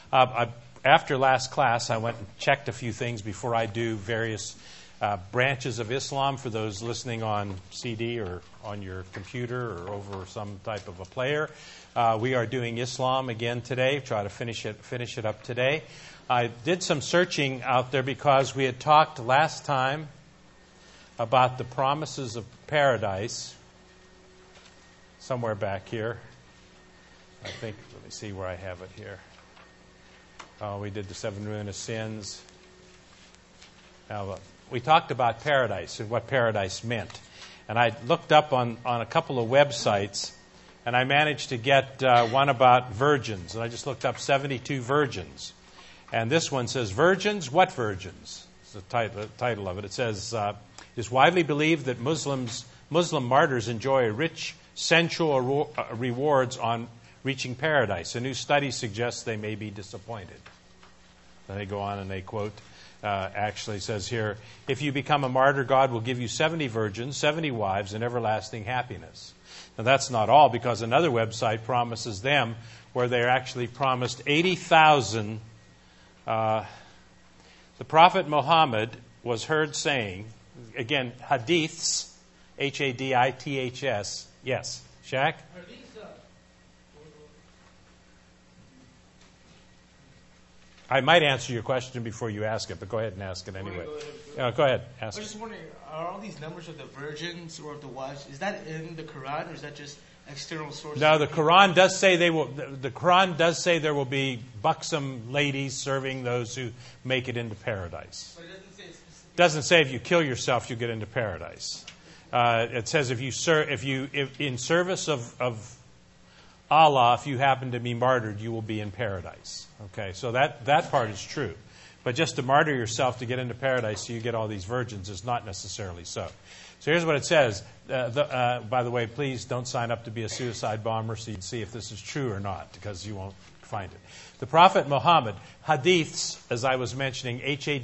After last class, I went and checked a few things before I do various branches of Islam for those listening on CD or on your computer or over some type of a player. We are doing Islam again today. Try to finish it up today. I did some searching out there because we had talked last time about the promises of paradise. Somewhere back here. I think, let me see where I have it here. We did the 7 ruinous sins. Now, we talked about paradise and what paradise meant. And I looked up on a couple of websites, and I managed to get one about virgins. And I just looked up 72 virgins. And this one says, Virgins? What virgins? It's the title of it. It says, it is widely believed that Muslim martyrs enjoy rich sensual rewards on reaching paradise. A new study suggests they may be disappointed. Then they go on and they quote, actually says here, if you become a martyr, God will give you 70 virgins, 70 wives, and everlasting happiness. Now that's not all, because another website promises them where they're actually promised 80,000. The Prophet Muhammad was heard saying, again, hadiths, Hadiths. Yes, Shaq? I might answer your question before you ask it, but go ahead and ask it anyway. Go ahead. Ask I was just wondering, are all these numbers of the virgins or of the wives, is that in the Quran, or is that just external sources? No, the Quran does say they will. The Quran does say there will be buxom ladies serving those who make it into paradise. But it It doesn't say if you kill yourself, you get into paradise. It says if in service of Allah, if you happen to be martyred, you will be in paradise. Okay, so that part is true. But just to martyr yourself to get into paradise so you get all these virgins is not necessarily so. So here's what it says. By the way, please don't sign up to be a suicide bomber so you'd see if this is true or not, because you won't find it. The Prophet Muhammad, hadiths, as I was mentioning,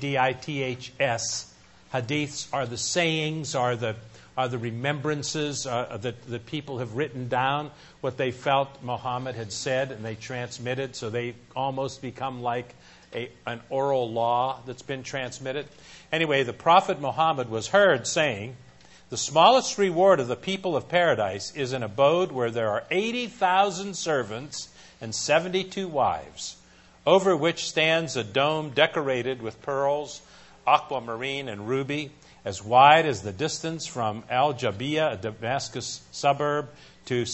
Hadiths, hadiths are the sayings, are the remembrances that people have written down what they felt Muhammad had said, and they transmitted, so they almost become like an oral law that's been transmitted. Anyway, the Prophet Muhammad was heard saying, the smallest reward of the people of paradise is an abode where there are 80,000 servants and 72 wives, over which stands a dome decorated with pearls, aquamarine, and ruby, as wide as the distance from Al-Jabiya, a Damascus suburb, to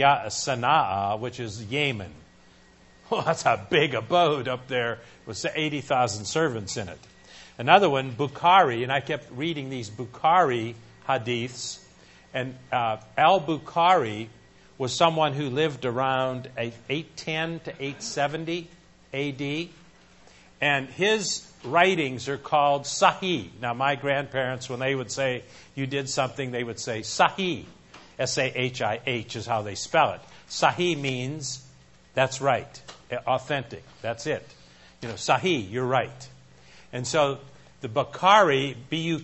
Sana'a, which is Yemen. Well, that's a big abode up there with 80,000 servants in it. Another one, Bukhari, and I kept reading these Bukhari hadiths, and al-Bukhari was someone who lived around 810 to 870 A.D., and his writings are called Sahih. Now, my grandparents, when they would say you did something, they would say Sahih. S-A-H-I-H is how they spell it. Sahih means that's right, authentic. That's it. Sahih, you're right. And so the Bukhari,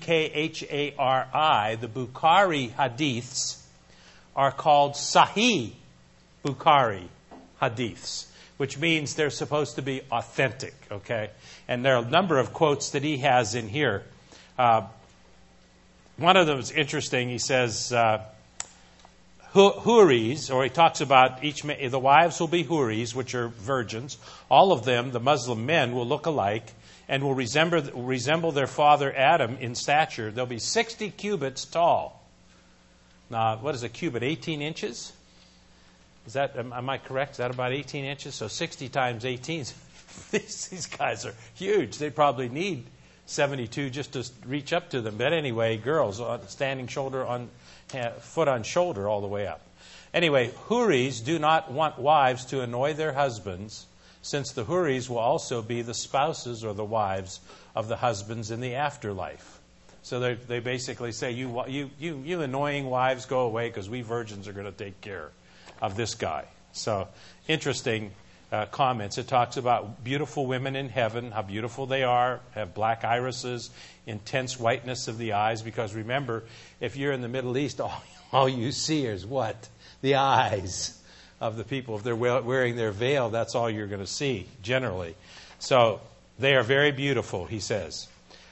B-U-K-H-A-R-I, the Bukhari hadiths are called Sahih Bukhari hadiths, which means they're supposed to be authentic, okay? And there are a number of quotes that he has in here. One of them is interesting. He says, Huris, or he talks about the wives will be Huris, which are virgins. All of them, the Muslim men, will look alike and will resemble their father Adam in stature. They'll be 60 cubits tall. Now, what is a cubit? 18 inches? Am I correct? Is that about 18 inches? So 60 times 18. These guys are huge. They probably need 72 just to reach up to them. But anyway, girls standing foot on shoulder all the way up. Anyway, Huris do not want wives to annoy their husbands, since the Huris will also be the spouses or the wives of the husbands in the afterlife. So they basically say, you annoying wives, go away, because we virgins are going to take care of this guy. So interesting comments. It talks about beautiful women in heaven, how beautiful they are, have black irises, intense whiteness of the eyes, because remember, if you're in the Middle East, all you see is what? The eyes. of the people. If they're wearing their veil, that's all you're going to see, generally. So they are very beautiful, he says.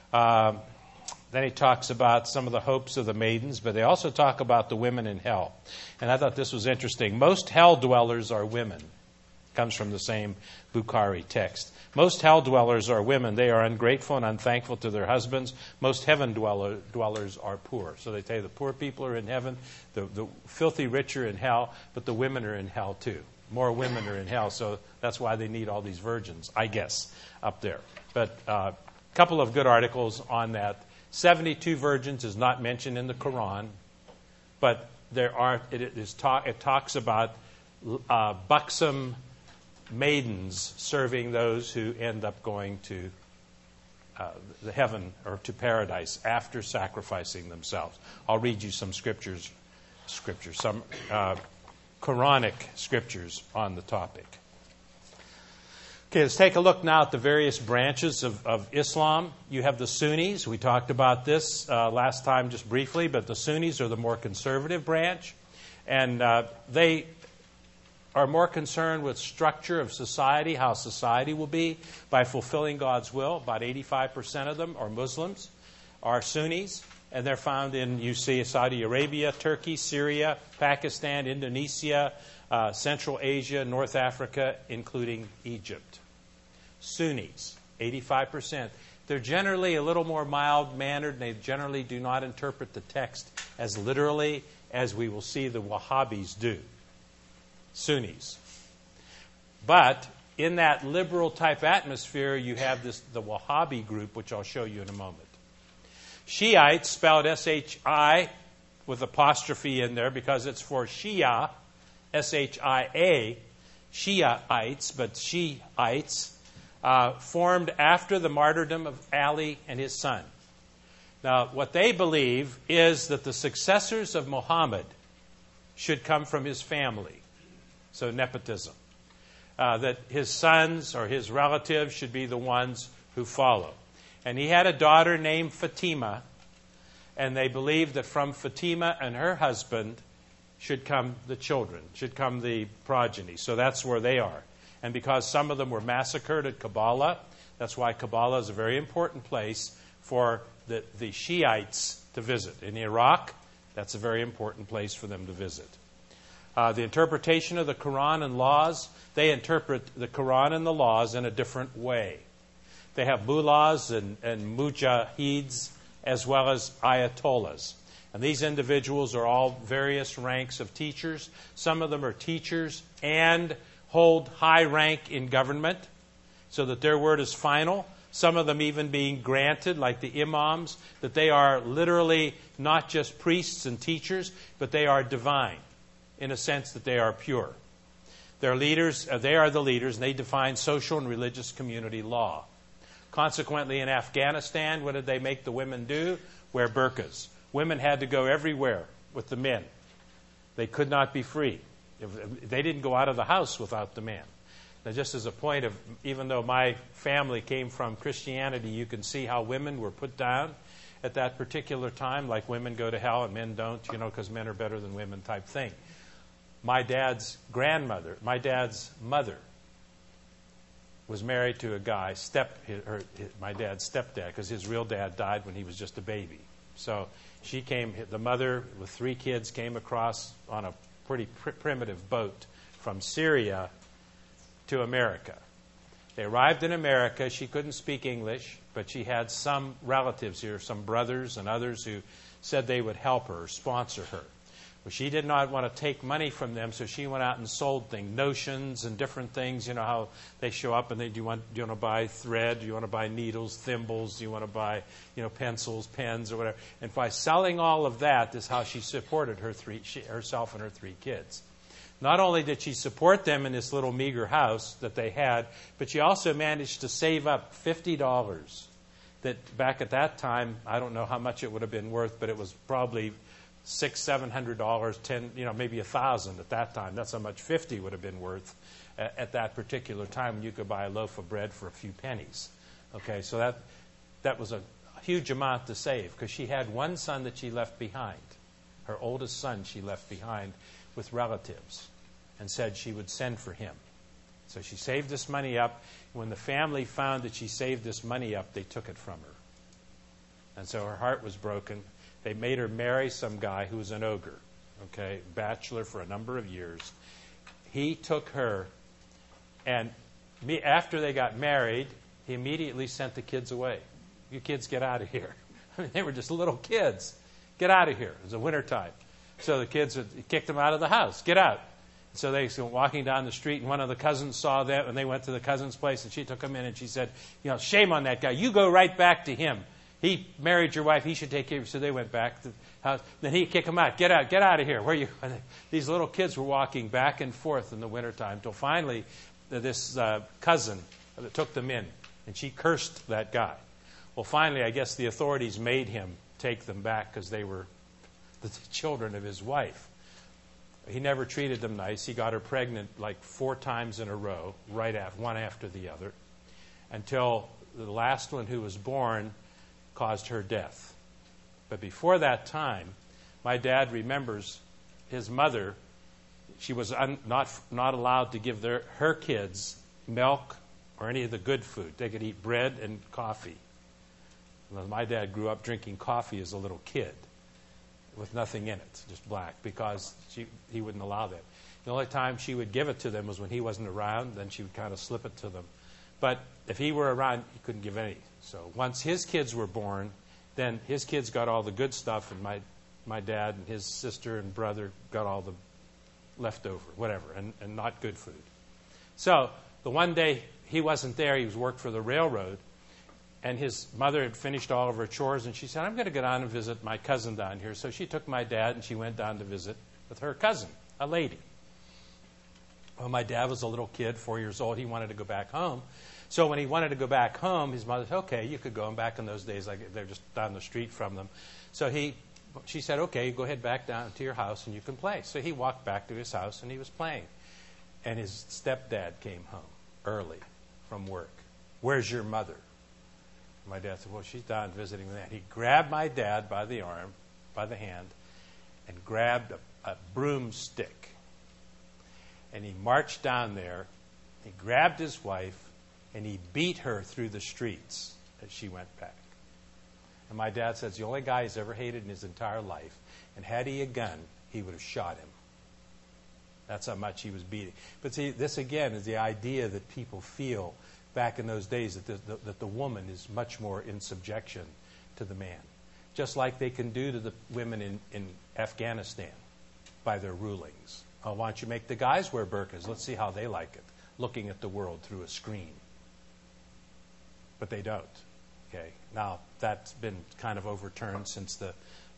Then he talks about some of the hopes of the maidens, but they also talk about the women in hell. And I thought this was interesting. Most hell dwellers are women. Comes from the same Bukhari text. Most hell dwellers are women. They are ungrateful and unthankful to their husbands. Most heaven dwellers are poor. So they say the poor people are in heaven, the filthy rich are in hell, but the women are in hell too. More women are in hell, so that's why they need all these virgins, I guess, up there. But a couple of good articles on that. 72 virgins is not mentioned in the Quran, but it talks about buxom maidens serving those who end up going to the heaven or to paradise after sacrificing themselves. I'll read you some scriptures, some Quranic scriptures on the topic. Okay, let's take a look now at the various branches of Islam. You have the Sunnis. We talked about this last time just briefly, but the Sunnis are the more conservative branch, and they are more concerned with structure of society, how society will be, by fulfilling God's will. About 85% of them are Muslims, are Sunnis, and they're found in, you see, Saudi Arabia, Turkey, Syria, Pakistan, Indonesia, Central Asia, North Africa, including Egypt. Sunnis, 85%. They're generally a little more mild-mannered, and they generally do not interpret the text as literally as we will see the Wahhabis do. Sunnis. But in that liberal type atmosphere, you have the Wahhabi group, which I'll show you in a moment. Shiites, spelled S-H-I with apostrophe in there because it's for Shia, S-H-I-A, Shiites, but Shiites, formed after the martyrdom of Ali and his son. Now, what they believe is that the successors of Muhammad should come from his family. So nepotism. That his sons or his relatives should be the ones who follow. And he had a daughter named Fatima, and they believed that from Fatima and her husband should come the children, should come the progeny. So that's where they are. And because some of them were massacred at Kabbalah, that's why Kabbalah is a very important place for the Shiites to visit. In Iraq, that's a very important place for them to visit. The interpretation of the Quran and laws, they interpret the Quran and the laws in a different way. They have mullahs and mujahids as well as ayatollahs. And these individuals are all various ranks of teachers. Some of them are teachers and hold high rank in government so that their word is final. Some of them even being granted, like the imams, that they are literally not just priests and teachers, but they are divine, in a sense that they are pure. They're leaders, they are the leaders, and they define social and religious community law. Consequently, in Afghanistan, what did they make the women do? Wear burqas. Women had to go everywhere with the men. They could not be free. They didn't go out of the house without the man. Now, just as a point of, even though my family came from Christianity, you can see how women were put down at that particular time, like women go to hell and men don't, because men are better than women type thing. My dad's mother was married to a guy, my dad's stepdad, because his real dad died when he was just a baby. So the mother with 3 kids came across on a pretty primitive boat from Syria to America. They arrived in America. She couldn't speak English, but she had some relatives here, some brothers and others who said they would help her or sponsor her. Well, she did not want to take money from them, so she went out and sold things, notions and different things. You know how they show up and do you want to buy thread? Do you want to buy needles, thimbles? Do you want to buy pencils, pens, or whatever? And by selling all of that is how she supported herself and her 3 kids. Not only did she support them in this little meager house that they had, but she also managed to save up $50. That back at that time, I don't know how much it would have been worth, but it was probably $600-700, $10, maybe $1,000 at that time. That's how much 50 would have been worth at that particular time when you could buy a loaf of bread for a few pennies. Okay, so that was a huge amount to save because she had one son that she left behind. Her oldest son she left behind with relatives. and said she would send for him. So she saved this money up. When the family found that she saved this money up, they took it from her. And so her heart was broken. They made her marry some guy who was an ogre, okay, bachelor for a number of years. He took her, and after they got married, he immediately sent the kids away. You kids get out of here. I mean, they were just little kids. Get out of here. It was the wintertime. So the kids kicked them out of the house. Get out. So they were walking down the street, and one of the cousins saw that, and they went to the cousin's place, and she took him in, and she said, shame on that guy. You go right back to him. He married your wife. He should take care of you. So they went back to the house. Then he kicked them out. Get out. Get out of here. Where are you? And these little kids were walking back and forth in the wintertime until finally this cousin took them in, and she cursed that guy. Well, finally, I guess the authorities made him take them back because they were the children of his wife. He never treated them nice. He got her pregnant like 4 times in a row, one after the other, until the last one who was born caused her death. But before that time, my dad remembers his mother. She was not allowed to give her kids milk or any of the good food. They could eat bread and coffee. My dad grew up drinking coffee as a little kid with nothing in it, just black, because he wouldn't allow that. The only time she would give it to them was when he wasn't around. Then she would kind of slip it to them. But if he were around, he couldn't give any. So once his kids were born, then his kids got all the good stuff, and my dad and his sister and brother got all the leftover, whatever, and not good food. So the one day he wasn't there, he was worked for the railroad, and his mother had finished all of her chores, and she said, I'm going to go down and visit my cousin down here. So she took my dad, and she went down to visit with her cousin, a lady. Well, my dad was a little kid, 4 years old. He wanted to go back home. So when he wanted to go back home, his mother said, okay, you could go. And back in those days, they're just down the street from them. So she said, okay, go ahead back down to your house, and you can play. So he walked back to his house, and he was playing. And his stepdad came home early from work. Where's your mother? My dad said, well, she's down visiting with that. He grabbed my dad by the arm, by the hand, and grabbed a broomstick. And he marched down there. He grabbed his wife, and he beat her through the streets as she went back. And my dad says the only guy he's ever hated in his entire life, and had he a gun, he would have shot him. That's how much he was beating. But see, this again is the idea that people feel back in those days that the woman is much more in subjection to the man. Just like they can do to the women in Afghanistan by their rulings. Oh, why don't you make the guys wear burqas? Let's see how they like it, looking at the world through a screen. But they don't. Okay. Now, that's been kind of overturned since the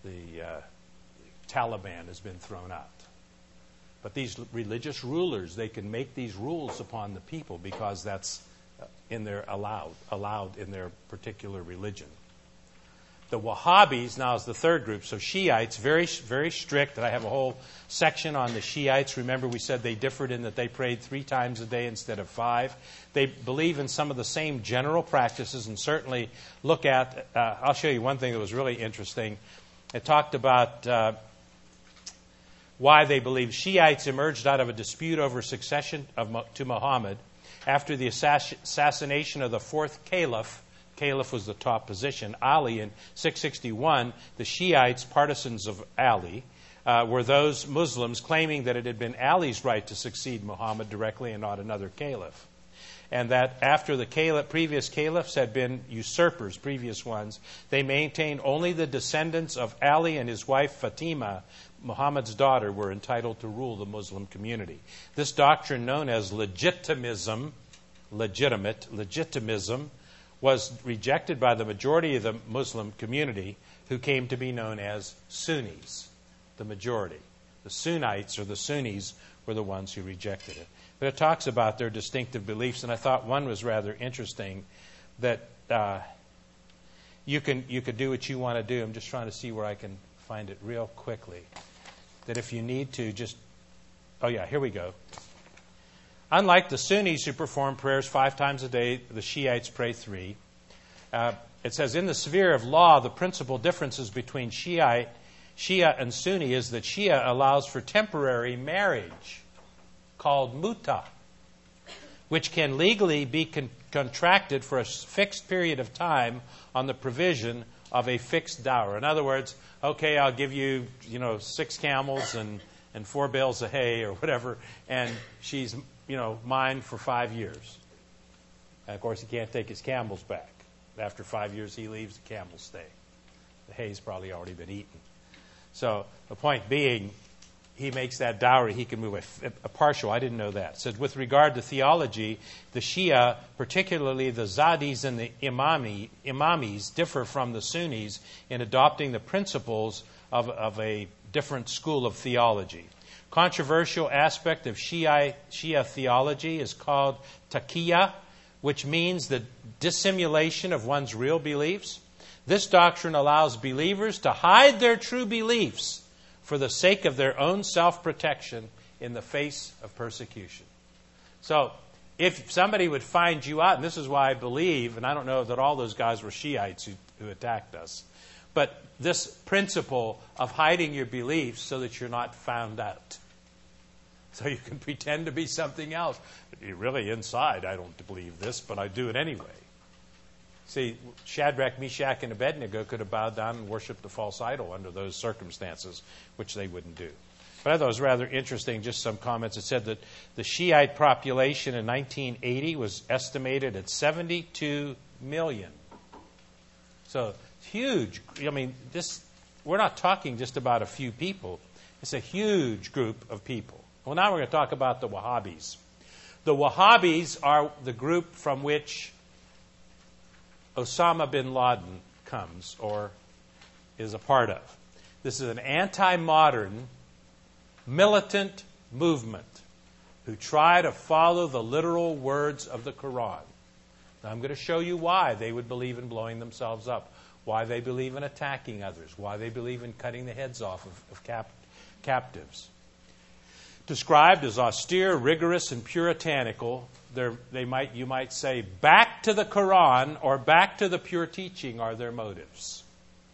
Taliban has been thrown out. But these religious rulers, they can make these rules upon the people because that's allowed in their particular religion. The Wahhabis now is the third group. So Shiites, very, very strict. And I have a whole section on the Shiites. Remember, we said they differed in that they prayed 3 times a day instead of 5. They believe in some of the same general practices, and certainly look at. I'll show you one thing that was really interesting. It talked about why they believe Shiites emerged out of a dispute over succession to Muhammad after the assassination of the 4th Caliph. Caliph was the top position. Ali in 661, the Shiites, partisans of Ali, were those Muslims claiming that it had been Ali's right to succeed Muhammad directly and not another caliph. And that after the previous caliphs had been usurpers, previous ones, they maintained only the descendants of Ali and his wife Fatima, Muhammad's daughter, were entitled to rule the Muslim community. This doctrine, known as legitimism, was rejected by the majority of the Muslim community, who came to be known as Sunnis, the majority. The Sunnites, or the Sunnis, were the ones who rejected it. But it talks about their distinctive beliefs, and I thought one was rather interesting, that you could do what you want to do. I'm just trying to see where I can find it real quickly. That if you need to just... Oh yeah, here we go. Unlike the Sunnis who perform prayers 5 times a day, the Shiites pray 3. It says, in the sphere of law, the principal differences between Shia and Sunni is that Shia allows for temporary marriage, called muta, which can legally be contracted for a fixed period of time on the provision of a fixed dower. In other words, okay, I'll give you, 6 camels and 4 bales of hay or whatever, and she's, mine for 5 years. And of course, he can't take his camels back. After 5 years, he leaves, the camels stay. The hay's probably already been eaten. So the point being, he makes that dowry. He can move a partial. I didn't know that. It says, with regard to theology, the Shia, particularly the Zadis and the Imamis, differ from the Sunnis in adopting the principles of a different school of theology. Controversial aspect of Shia theology is called taqiyya, which means the dissimulation of one's real beliefs. This doctrine allows believers to hide their true beliefs for the sake of their own self-protection in the face of persecution. So, if somebody would find you out, and this is why I believe, and I don't know that all those guys were Shiites who attacked us, but this principle of hiding your beliefs so that you're not found out. So you can pretend to be something else. You're really inside, I don't believe this, but I do it anyway. See, Shadrach, Meshach, and Abednego could have bowed down and worshipped the false idol under those circumstances, which they wouldn't do. But I thought it was rather interesting, just some comments. It said that the Shiite population in 1980 was estimated at 72 million. So it's huge. I mean, we're not talking just about a few people. It's a huge group of people. Well, now we're going to talk about the Wahhabis. The Wahhabis are the group from which Osama bin Laden comes or is a part of. This is an anti-modern, militant movement who try to follow the literal words of the Quran. Now, I'm going to show you why they would believe in blowing themselves up, why they believe in attacking others, why they believe in cutting the heads off of captives. Described as austere, rigorous, and puritanical, you might say, back to the Quran or back to the pure teaching are their motives.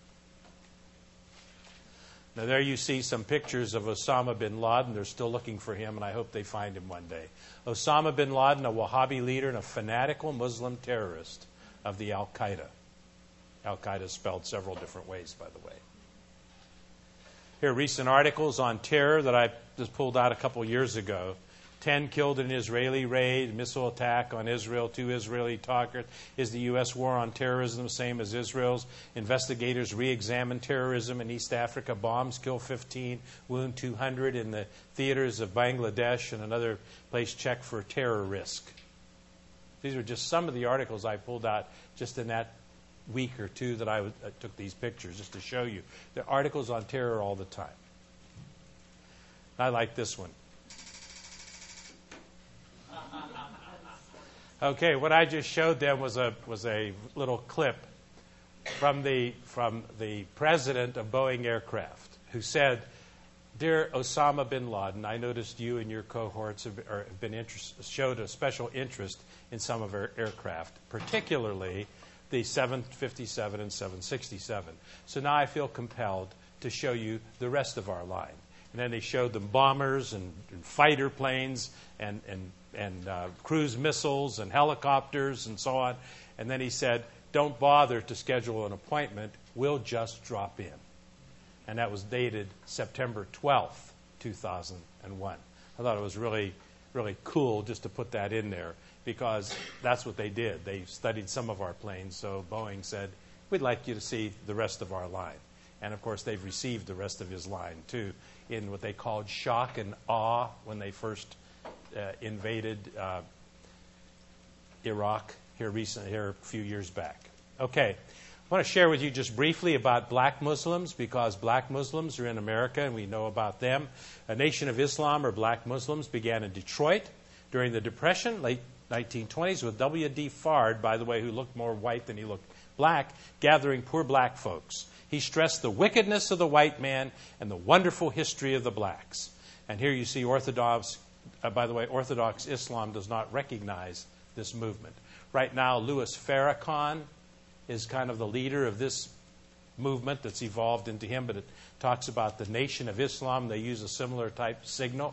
Now there you see some pictures of Osama bin Laden. They're still looking for him, and I hope they find him one day. Osama bin Laden, a Wahhabi leader and a fanatical Muslim terrorist of the Al-Qaeda. Al-Qaeda is spelled several different ways, by the way. Here are recent articles on terror that I just pulled out a couple years ago. 10 killed in an Israeli raid, missile attack on Israel, 2 Israeli targets. Is the U.S. war on terrorism the same as Israel's? Investigators re-examine terrorism in East Africa. Bombs kill 15, wound 200 in the theaters of Bangladesh, and another place checked for terror risk. These are just some of the articles I pulled out just in that week or two that I took these pictures, just to show you. There are articles on terror all the time. I like this one. Okay, what I just showed them was a little clip from the president of Boeing Aircraft, who said, "Dear Osama bin Laden, I noticed you and your cohorts showed a special interest in some of our aircraft, particularly the 757 and 767. So now I feel compelled to show you the rest of our line." And then they showed them bombers and fighter planes and cruise missiles and helicopters and so on. And then he said, "Don't bother to schedule an appointment. We'll just drop in." And that was dated September 12th, 2001. I thought it was really, really cool just to put that in there, because that's what they did. They studied some of our planes, so Boeing said, "We'd like you to see the rest of our line." And, of course, they've received the rest of his line, too, in what they called shock and awe when they first invaded Iraq here a few years back. Okay, I want to share with you just briefly about black Muslims, because black Muslims are in America, and we know about them. A Nation of Islam, or black Muslims, began in Detroit during the Depression, late 1920s, with W.D. Fard, by the way, who looked more white than he looked black, gathering poor black folks. He stressed the wickedness of the white man and the wonderful history of the blacks. And here you see Orthodox Islam does not recognize this movement. Right now, Louis Farrakhan is kind of the leader of this movement that's evolved into him, but it talks about the Nation of Islam. They use a similar type symbol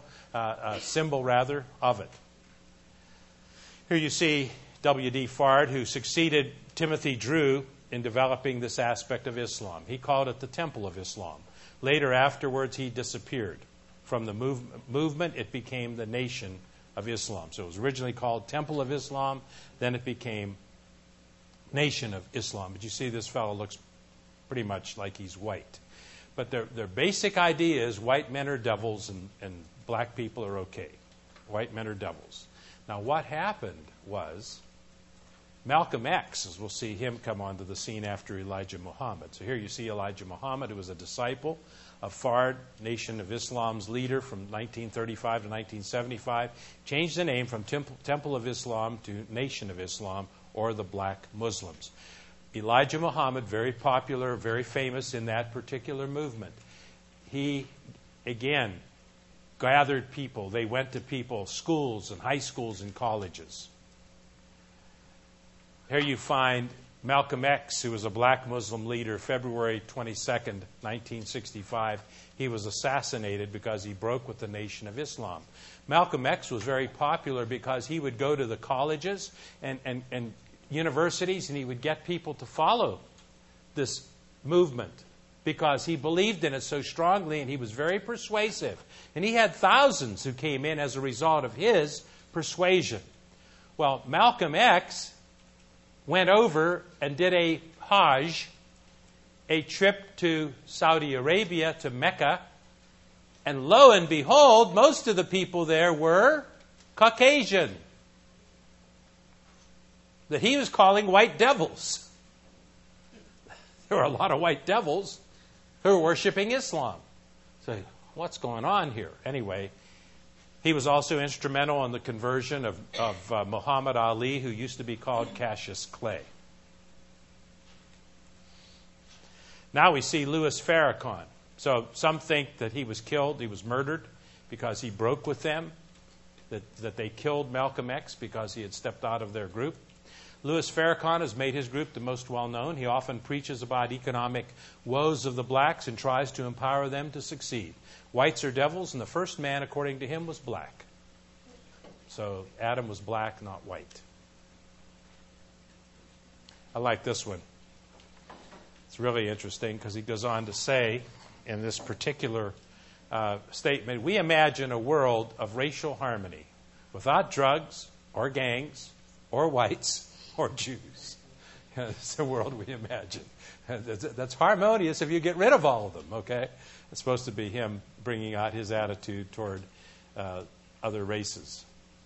of it. Here you see W.D. Fard, who succeeded Timothy Drew in developing this aspect of Islam. He called it the Temple of Islam. Later, afterwards, he disappeared. From the movement, it became the Nation of Islam. So it was originally called Temple of Islam, then it became Nation of Islam. But you see this fellow looks pretty much like he's white. But their basic idea is white men are devils and black people are okay. White men are devils. Now what happened was Malcolm X, as we'll see him come onto the scene after Elijah Muhammad. So here you see Elijah Muhammad, who was a disciple of Fard, Nation of Islam's leader from 1935 to 1975, changed the name from Temple of Islam to Nation of Islam, or the Black Muslims. Elijah Muhammad, very popular, very famous in that particular movement. He, again, gathered people. They went to people's schools and high schools and colleges. Here you find Malcolm X, who was a black Muslim leader, February 22nd, 1965. He was assassinated because he broke with the Nation of Islam. Malcolm X was very popular because he would go to the colleges and universities, and he would get people to follow this movement because he believed in it so strongly, and he was very persuasive. And he had thousands who came in as a result of his persuasion. Well, Malcolm X went over and did a Hajj, a trip to Saudi Arabia, to Mecca, and lo and behold, most of the people there were Caucasian, that he was calling white devils. There were a lot of white devils who were worshiping Islam. So what's going on here? Anyway, he was also instrumental in the conversion of Muhammad Ali, who used to be called Cassius Clay. Now we see Louis Farrakhan. So some think that he was killed, he was murdered because he broke with them, that they killed Malcolm X because he had stepped out of their group. Louis Farrakhan has made his group the most well-known. He often preaches about economic woes of the blacks and tries to empower them to succeed. Whites are devils, and the first man, according to him, was black. So Adam was black, not white. I like this one. It's really interesting because he goes on to say in this particular statement, we imagine a world of racial harmony without drugs or gangs or whites or Jews. It's the world we imagine. That's harmonious if you get rid of all of them, okay? It's supposed to be him bringing out his attitude toward other races.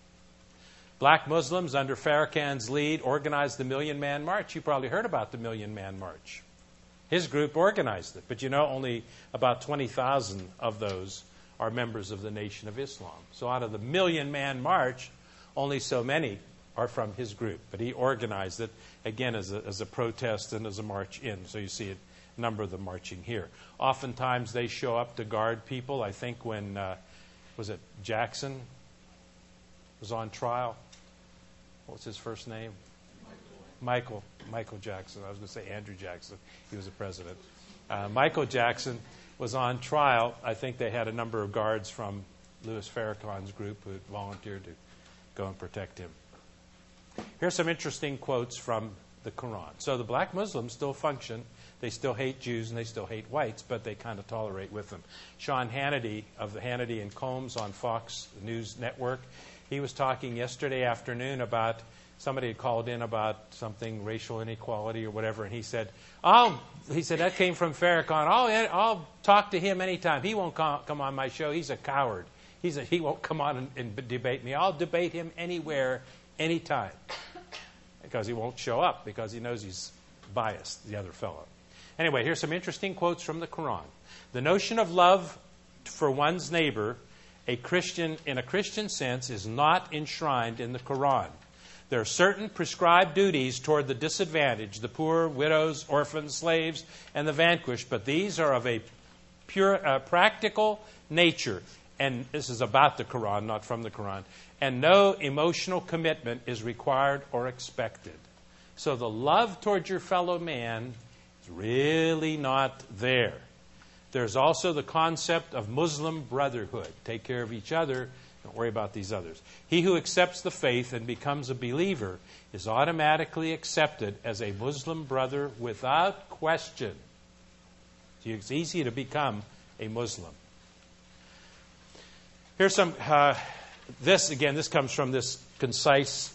Black Muslims, under Farrakhan's lead, organized the Million Man March. You probably heard about the Million Man March. His group organized it. But you know, only about 20,000 of those are members of the Nation of Islam. So out of the Million Man March, only so many are from his group. But he organized it, again, as a protest and as a march in. So you see a number of them marching here. Oftentimes they show up to guard people. I think when, was it Jackson was on trial? What was his first name? Michael Jackson. I was going to say Andrew Jackson. He was the president. Michael Jackson was on trial. I think they had a number of guards from Louis Farrakhan's group who volunteered to go and protect him. Here's some interesting quotes from the Quran. So the black Muslims still function. They still hate Jews and they still hate whites, but they kind of tolerate with them. Sean Hannity of the Hannity and Combs on Fox News Network, he was talking yesterday afternoon about somebody had called in about something, racial inequality or whatever, and he said, that came from Farrakhan. I'll talk to him anytime. He won't come on my show. He's a coward. He won't come on and debate me. I'll debate him anywhere, anytime. Because he won't show up, because he knows he's biased, the other fellow. Anyway, here's some interesting quotes from the Quran. The notion of love for one's neighbor, in a Christian sense, is not enshrined in the Quran. There are certain prescribed duties toward the disadvantaged, the poor, widows, orphans, slaves, and the vanquished, but these are of a pure, practical nature. And this is about the Quran, not from the Quran. And no emotional commitment is required or expected. So the love toward your fellow man is It's really not there. There's also the concept of Muslim brotherhood. Take care of each other. Don't worry about these others. He who accepts the faith and becomes a believer is automatically accepted as a Muslim brother without question. So it's easy to become a Muslim. Here's some, this comes from this concise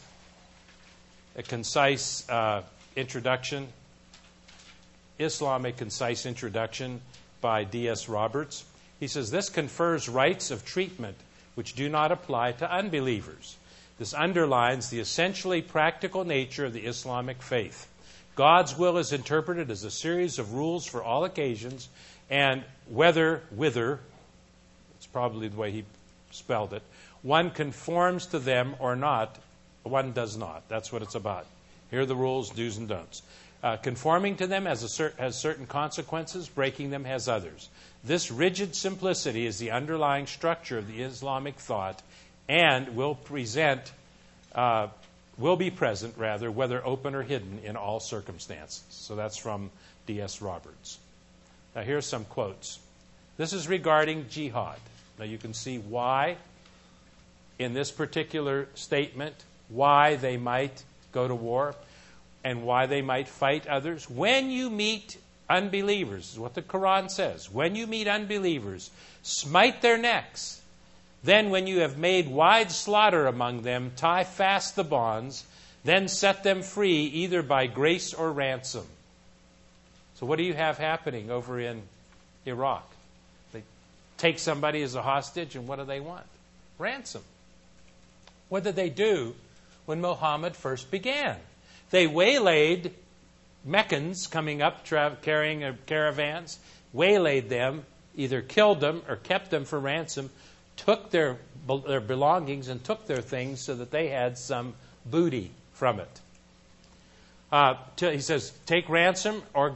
introduction, Islamic Concise Introduction by D.S. Roberts. He says, this confers rights of treatment which do not apply to unbelievers. This underlines the essentially practical nature of the Islamic faith. God's will is interpreted as a series of rules for all occasions, and whether, it's probably the way he spelled it, one conforms to them or not, one does not. That's what it's about. Here are the rules, do's and don'ts. Conforming to them has certain consequences, breaking them has others. This rigid simplicity is the underlying structure of the Islamic thought and will be present, whether open or hidden, in all circumstances. So that's from D.S. Roberts. Now here's some quotes. This is regarding jihad. Now you can see why, in this particular statement, why they might go to war and why they might fight others. When you meet unbelievers, is what the Quran says. When you meet unbelievers, smite their necks. Then when you have made wide slaughter among them, tie fast the bonds, then set them free either by grace or ransom. So what do you have happening over in Iraq? They take somebody as a hostage, and what do they want? Ransom. What did they do when Muhammad first began? They waylaid Meccans coming up carrying caravans, waylaid them, either killed them or kept them for ransom, took their belongings and took their things so that they had some booty from it. He says, take ransom or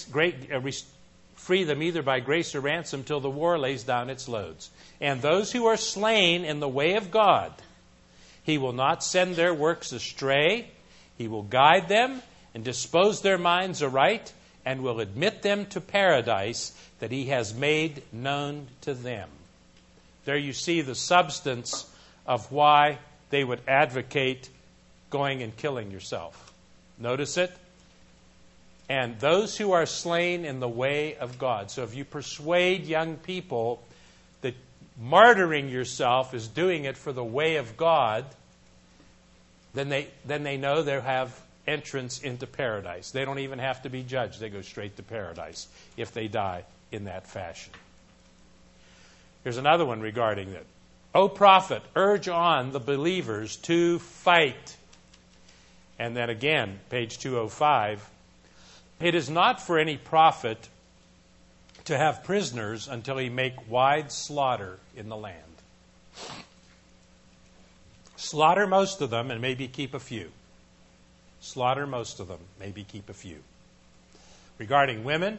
free them either by grace or ransom till the war lays down its loads. And those who are slain in the way of God, He will not send their works astray. He will guide them and dispose their minds aright, and will admit them to paradise that He has made known to them. There you see the substance of why they would advocate going and killing yourself. Notice it? And those who are slain in the way of God. So if you persuade young people that martyring yourself is doing it for the way of God, then they know they have entrance into paradise. They don't even have to be judged. They go straight to paradise if they die in that fashion. Here's another one regarding it. O prophet, urge on the believers to fight. And then again, page 205. It is not for any prophet to have prisoners until he make wide slaughter in the land. Slaughter most of them and maybe keep a few. Slaughter most of them, maybe keep a few. Regarding women,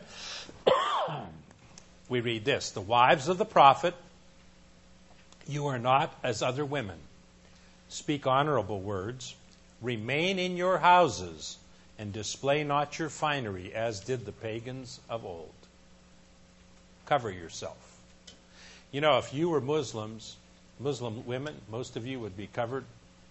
we read this. The wives of the prophet, you are not as other women. Speak honorable words. Remain in your houses and display not your finery as did the pagans of old. Cover yourself. You know, if you were Muslim women, most of you would be covered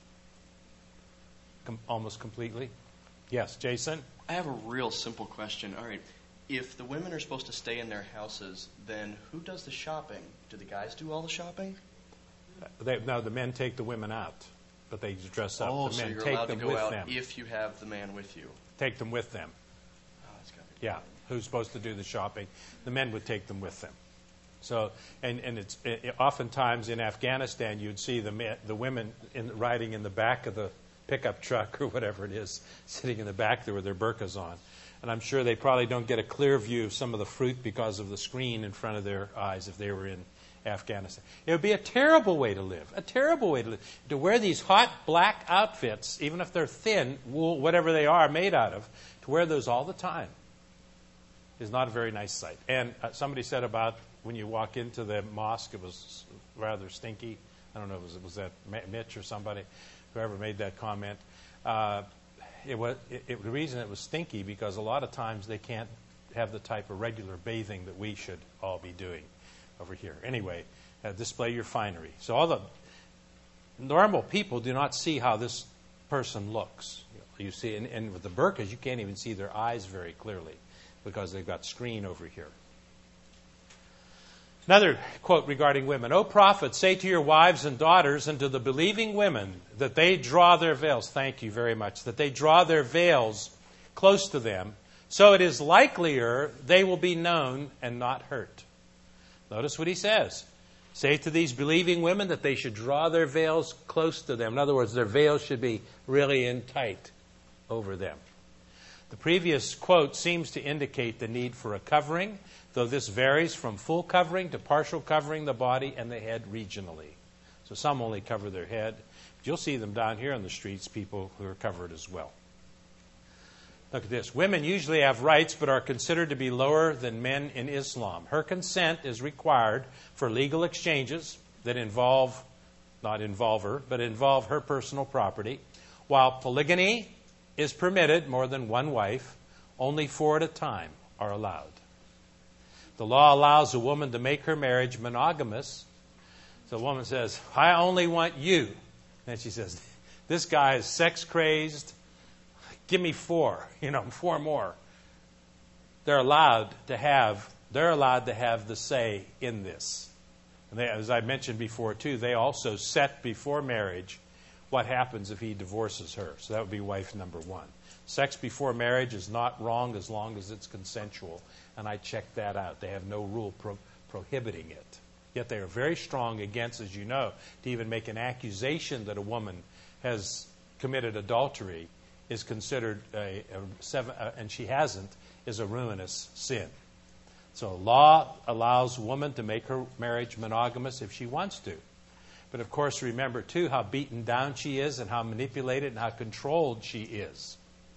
almost completely. Yes, Jason? I have a real simple question. All right. If the women are supposed to stay in their houses, then who does the shopping? Do the guys do all the shopping? No, the men take the women out, but they dress up. Oh, the so men you're take allowed to them go with out them. if you have the man with you. Take them with them. Oh, that's gotta be Yeah, who's supposed to do the shopping? The men would take them with them. So, and it's oftentimes in Afghanistan you'd see the women riding in the back of the pickup truck or whatever it is, sitting in the back there with their burqas on. And I'm sure they probably don't get a clear view of some of the fruit because of the screen in front of their eyes if they were in Afghanistan. It would be a terrible way to live, a terrible way to live. To wear these hot black outfits, even if they're thin, wool, whatever they are made out of, to wear those all the time is not a very nice sight. And somebody said about when you walk into the mosque, it was rather stinky. I don't know, was that Mitch or somebody, whoever made that comment. The reason it was stinky because a lot of times they can't have the type of regular bathing that we should all be doing over here. Anyway, display your finery. So all the normal people do not see how this person looks. You see, and with the burqas, you can't even see their eyes very clearly because they've got screen over here. Another quote regarding women. O prophets, say to your wives and daughters and to the believing women that they draw their veils. Thank you very much. That they draw their veils close to them, so it is likelier they will be known and not hurt. Notice what he says. Say to these believing women that they should draw their veils close to them. In other words, their veils should be really in tight over them. The previous quote seems to indicate the need for a covering, though this varies from full covering to partial covering the body and the head regionally. So some only cover their head. But you'll see them down here on the streets, people who are covered as well. Look at this. Women usually have rights but are considered to be lower than men in Islam. Her consent is required for legal exchanges that not involve her personal property, while polygamy is permitted, more than one wife, only 4 at a time are allowed. The law allows a woman to make her marriage monogamous. So the woman says, I only want you. And she says, this guy is sex crazed. Give me 4, 4 more. They're allowed to have the say in this. And as I mentioned before too, they also set before marriage what happens if he divorces her. So that would be wife number 1. Sex before marriage is not wrong as long as it's consensual. And I checked that out. They have no rule prohibiting it. Yet they are very strong against, as you know, to even make an accusation that a woman has committed adultery is considered and she hasn't, is a ruinous sin. So law allows a woman to make her marriage monogamous if she wants to. But of course, remember too how beaten down she is and how manipulated and how controlled she is.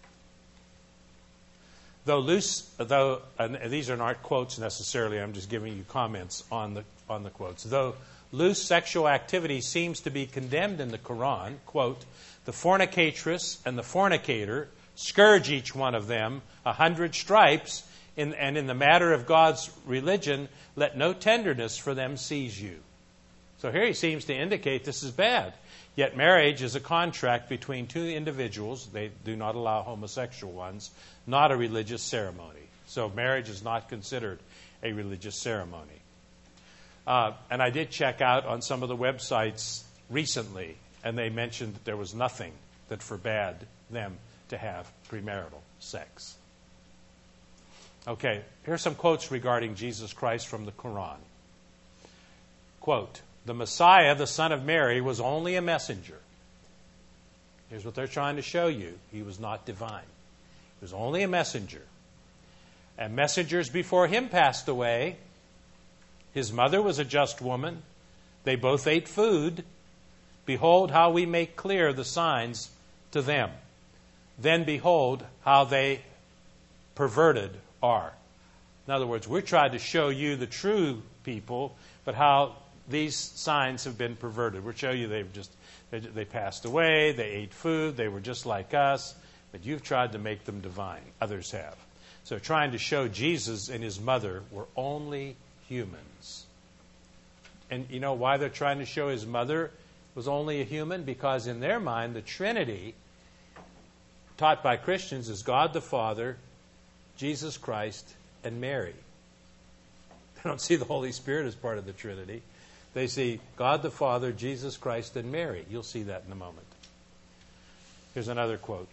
And these are not quotes necessarily, I'm just giving you comments on the quotes. Though loose sexual activity seems to be condemned in the Quran, quote, the fornicatress and the fornicator, scourge each one of them 100 stripes, and in the matter of God's religion, let no tenderness for them seize you. So here he seems to indicate this is bad. Yet marriage is a contract between 2 individuals. They do not allow homosexual ones, not a religious ceremony. So marriage is not considered a religious ceremony. And I did check out on some of the websites recently, and they mentioned that there was nothing that forbade them to have premarital sex. Okay, here are some quotes regarding Jesus Christ from the Quran. Quote, the Messiah, the son of Mary, was only a messenger. Here's what they're trying to show you. He was not divine. He was only a messenger. And messengers before him passed away. His mother was a just woman. They both ate food. Behold how we make clear the signs to them. Then behold how they perverted are. In other words, we're trying to show you the true people, but how these signs have been perverted. We'll show you they passed away, they ate food, they were just like us, but you've tried to make them divine. Others have. So trying to show Jesus and his mother were only humans. And you know why they're trying to show his mother was only a human? Because in their mind, the Trinity, taught by Christians, is God the Father, Jesus Christ, and Mary. They don't see the Holy Spirit as part of the Trinity. They see God the Father, Jesus Christ, and Mary. You'll see that in a moment. Here's another quote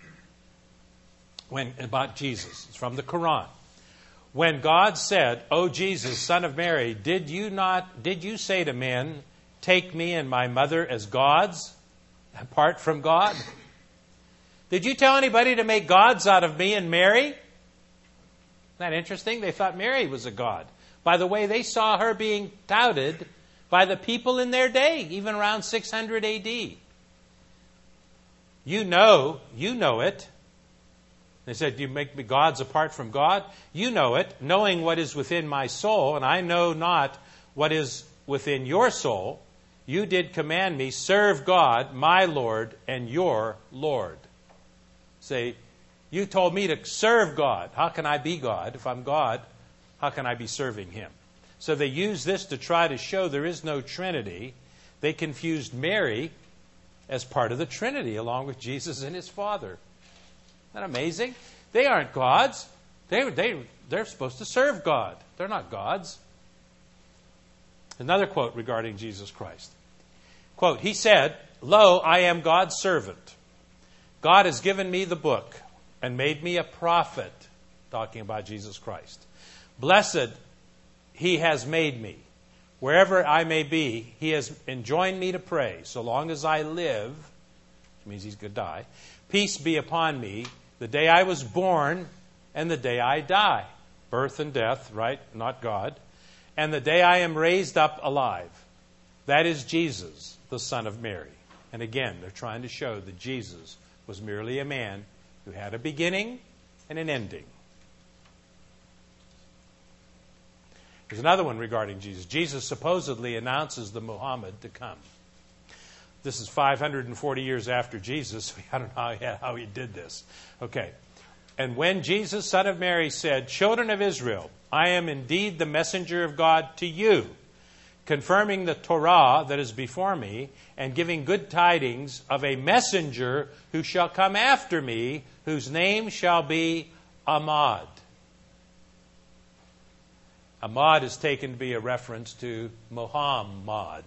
about Jesus. It's from the Quran. When God said, O Jesus, son of Mary, did you say to men, take me and my mother as gods, apart from God? Did you tell anybody to make gods out of me and Mary? Isn't that interesting? They thought Mary was a god. By the way, they saw her being touted by the people in their day, even around 600 A.D. You know it. They said, do you make me gods apart from God? You know it, knowing what is within my soul, and I know not what is within your soul. You did command me, serve God, my Lord, and your Lord. Say, You told me to serve God. How can I be God? If I'm God, how can I be serving Him? So they use this to try to show there is no Trinity. They confused Mary as part of the Trinity along with Jesus and His Father. Isn't that amazing? They aren't gods. They're supposed to serve God. They're not gods. Another quote regarding Jesus Christ. Quote, He said, Lo, I am God's servant. God has given me the book and made me a prophet, talking about Jesus Christ. Blessed He has made me. Wherever I may be, He has enjoined me to pray. So long as I live, which means He's going to die, peace be upon me the day I was born and the day I die. Birth and death, right? Not God. And the day I am raised up alive. That is Jesus, the Son of Mary. And again, they're trying to show that Jesus was merely a man who had a beginning and an ending. There's another one regarding Jesus. Jesus supposedly announces the Muhammad to come. This is 540 years after Jesus. I don't know how he did this. Okay. And when Jesus, Son of Mary, said, Children of Israel, I am indeed the messenger of God to you, confirming the Torah that is before me, and giving good tidings of a messenger who shall come after me, whose name shall be Ahmad. Ahmad is taken to be a reference to Muhammad.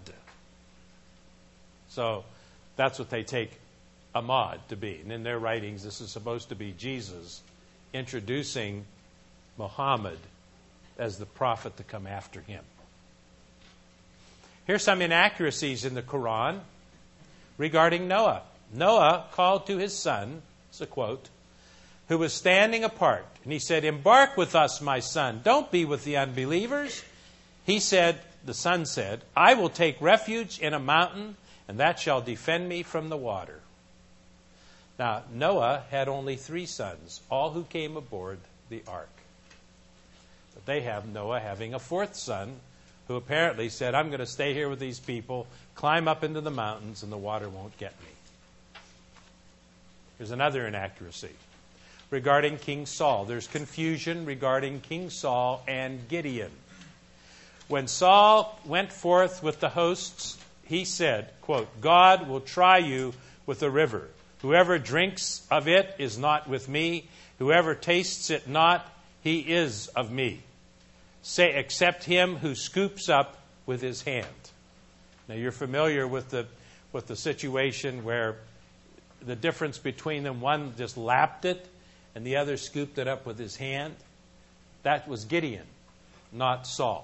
So that's what they take Ahmad to be. And in their writings, this is supposed to be Jesus introducing Muhammad as the prophet to come after him. Here's some inaccuracies in the Quran regarding Noah. Noah called to his son, it's a quote, who was standing apart. And he said, Embark with us, my son. Don't be with the unbelievers. He said, the son said, I will take refuge in a mountain, and that shall defend me from the water. Now, Noah had only 3 sons, all who came aboard the ark. But they have Noah having a 4th son, who apparently said, I'm going to stay here with these people, climb up into the mountains, and the water won't get me. Here's another inaccuracy regarding King Saul. There's confusion regarding King Saul and Gideon. When Saul went forth with the hosts, he said, quote, God will try you with a river. Whoever drinks of it is not with me. Whoever tastes it not, he is of me. Say, except him who scoops up with his hand. Now you're familiar with the situation where the difference between them, one just lapped it and the other scooped it up with his hand. That was Gideon, not Saul.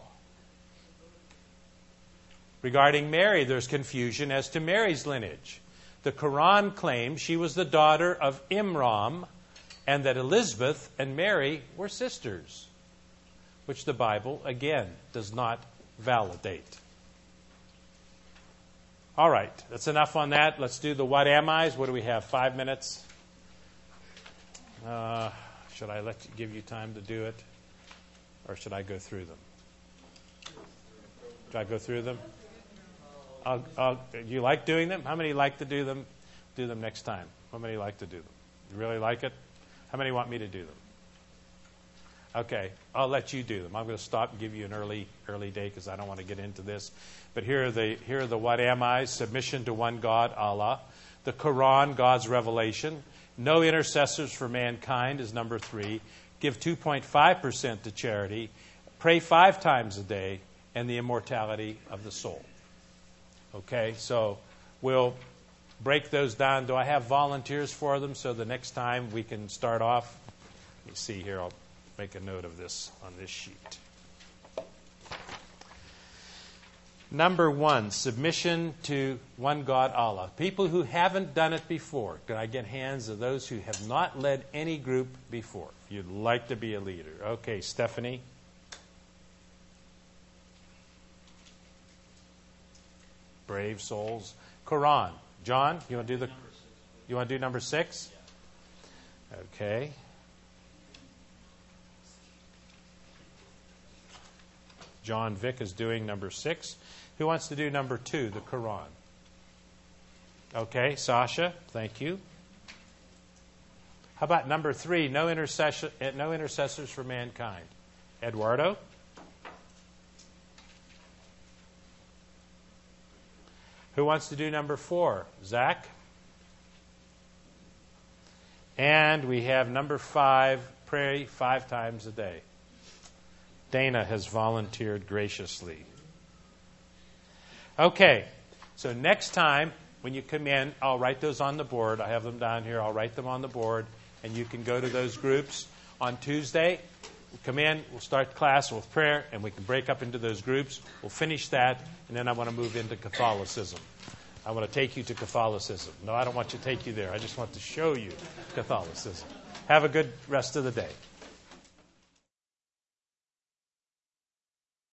Regarding Mary, there's confusion as to Mary's lineage. The Quran claims she was the daughter of Imran and that Elizabeth and Mary were sisters, which the Bible, again, does not validate. All right, that's enough on that. Let's do the what am I's. What do we have, 5 minutes? Should I give you time to do it? Or should I go through them? Should I go through them? Do you like doing them? How many like to do them? Do them next time. How many like to do them? You really like it? How many want me to do them? Okay, I'll let you do them. I'm going to stop and give you an early day because I don't want to get into this. But here are the what am I's. Submission to one God, Allah. The Quran, God's revelation. No intercessors for mankind is number 3. Give 2.5% to charity. Pray 5 times a day. And the immortality of the soul. Okay, so we'll break those down. Do I have volunteers for them so the next time we can start off? Let me see here. I'll make a note of this on this sheet. Number 1, submission to one God, Allah. People who haven't done it before. Can I get hands of those who have not led any group before? If you'd like to be a leader. Okay, Stephanie. Brave souls. Quran. John, you want to do number 6? Okay. John Vick is doing number 6. Who wants to do number 2, the Quran? Okay, Sasha, thank you. How How about number 3, no intercessors for mankind? Eduardo? Who wants to do number 4? Zach? And we have number 5, pray 5 times a day. Dana has volunteered graciously. Okay, so next time when you come in, I'll write those on the board. I have them down here. I'll write them on the board, and you can go to those groups. On Tuesday, we'll come in, we'll start the class with prayer, and we can break up into those groups. We'll finish that, and then I want to move into Catholicism. I want to take you to Catholicism. No, I don't want to take you there. I just want to show you Catholicism. Have a good rest of the day.